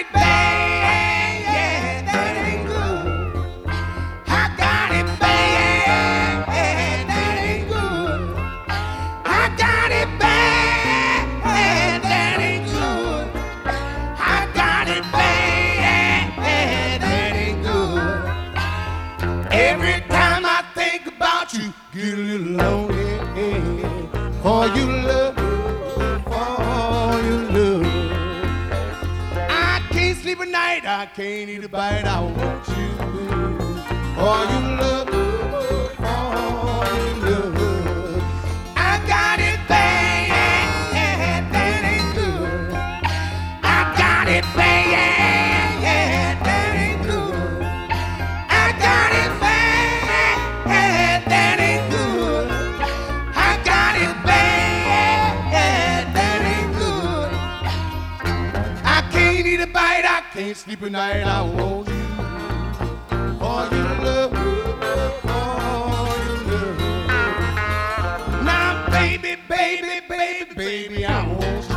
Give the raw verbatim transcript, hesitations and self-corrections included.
it bad, yeah, that ain't good. I got it bad, yeah, that ain't good. I got it bad, yeah, that ain't good. I got it bad, yeah, that ain't good. Every time I think about you, get a little lonely. For you love, for you love. I can't sleep at night, I can't eat a bite, I want you. For you love, for you love. I got it bad, that ain't good. I got it bad, that ain't good. I got it bad, that ain't good. I got it bad, that ain't good. I can't eat a bite, I can't sleep at night, I want you. For you love, for you love. Now baby, baby, baby, baby, I want you.